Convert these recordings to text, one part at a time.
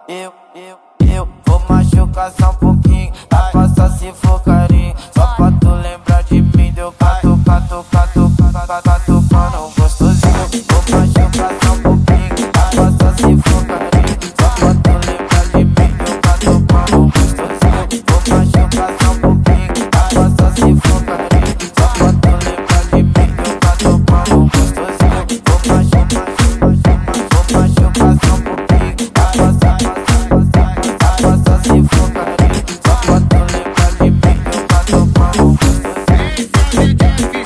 Eu vou machucar só um pouquinho, dá pra só se for carinho. Só pra tu lembrar de mim, deu cato, catucando gostosinho. Vou machucar só um pouquinho, dá pra só se for carinho. Só pra tu lembrar de mim, deu catucando gostosinho. Vou machucar só um pouquinho, dá pra só se for carinho. Só pra tu lembrar de mim, deu catucando gostosinho. Vou machucar só um pouquinho, dá pra só se for carinho. Só pra tu lembrar de mim, deu catucando gostosinho.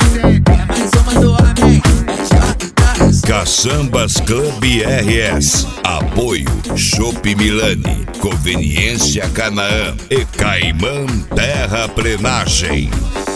Caçambas Club RS. Apoio Chopp Milani, Conveniência Canaã e Caimã Terraplenagem.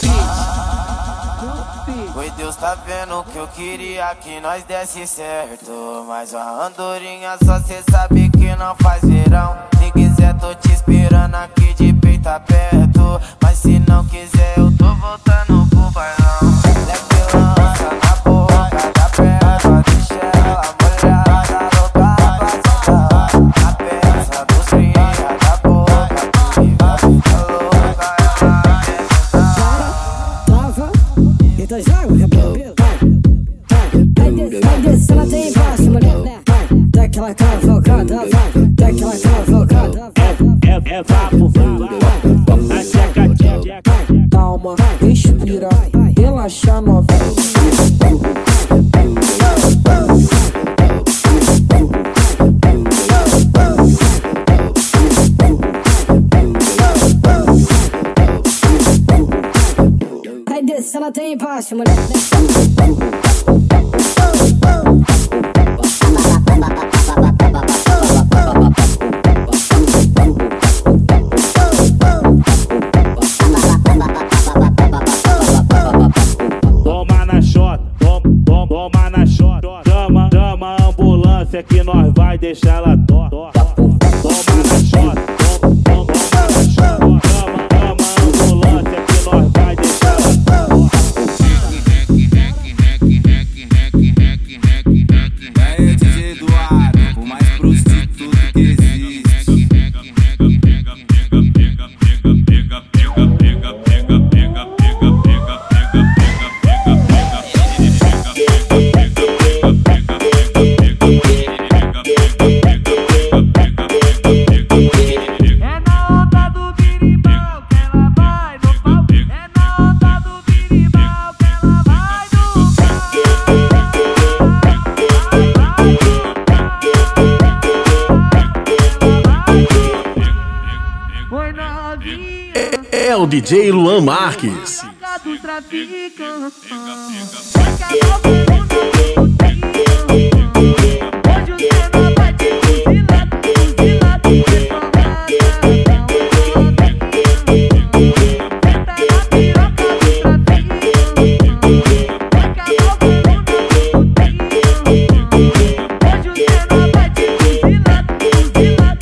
Oi, Deus tá vendo que eu queria que nós desse certo, mas a andorinha só cê sabe que não faz verão. Se quiser tô te esperando aqui de peito aberto, mas se não quiser eu tô voltando pro bailão. Leve lança na boca da perna, deixa ela molhada, louca pra sentar na peça dos cria da boca, fica louca, ela Trava, então joga o rebote. Vai descer, ela tem embaixo, mulher. Dá aquela cavalgada, dá aquela cavalgada. É vapo, na tcheca. Calma, respira, relaxa novinha. Vai descer, ela tem embaixo, mulher. Toma na xota, toma na xota. Chama a ambulância que nós vai deixar ela torta. Toma na xota, toma na xota. Chama a ambulância que nós vai deixar ela torta. É DJ Eduardo, o mais prostituto que existe. É na onda do birimbau que ela vai no pau. É na onda do birimbau que ela vai no pau. Foi novinha. É o DJ Luan Marques. Toca do traficante. Vai que a nova é uma putinha. Hoje o Senna vai te fuzilar, fuzilar, senta na piroca do traficante. Vai que a nova é uma putinha. Hoje o Senna vai te fuzilar, fuzilar,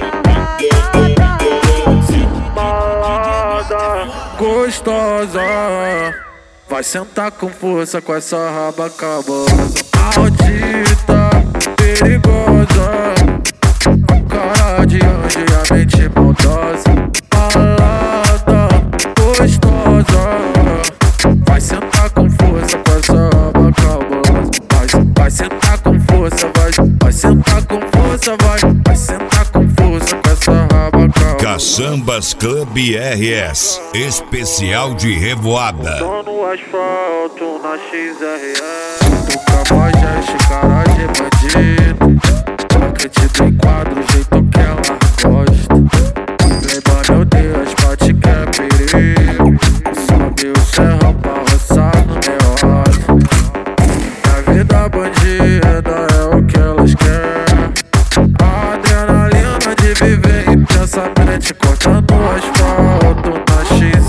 Balada gostosa, vai sentar com força com essa raba cabulosa. Maldita, perigosa, a cara de anjo e a mente maldosa. Balada gostosa, vai sentar com força com essa raba cabulosa. Vai sentar com força, vai sentar com força, vai sentar com força com essa raba cabulosa. Caçambas Club RS. Especial de revoada. Tô no asfalto, na XRE. O Cafajeste, cara de bandido. Acredito em quadro, o jeito que ela gosta. Lembrando, meu Deus, bate que é perigo. Sobe o serrão pra roçar no meu rosto. A vida bandida é o que elas querem. A adrenalina de viver intensamente, cortando o asfalto na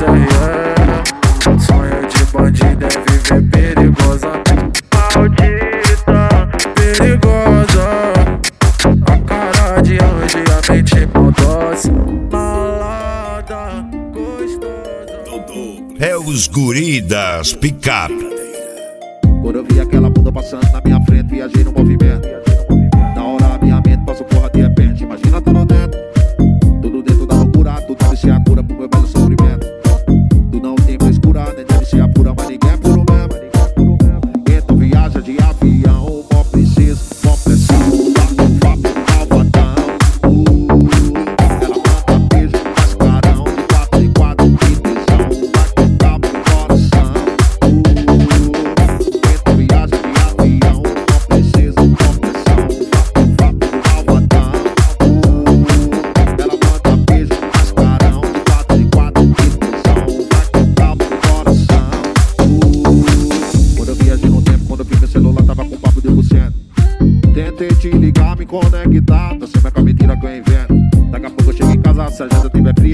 XRE. Sonho de bandido é viver perigosamente. Maldita, perigosa, a cara de anjo e a mente maldosa. Malada, gostosa. É os guri das picape. Quando eu vi aquela bunda passando na minha frente, viajei no movimento. Na hora a minha mente passou porra de repente. Imagina tudo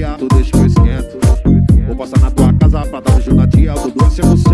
tu deixa que eu esquento. Vou passar na tua casa pra dar um jogo na tia, vou 200%.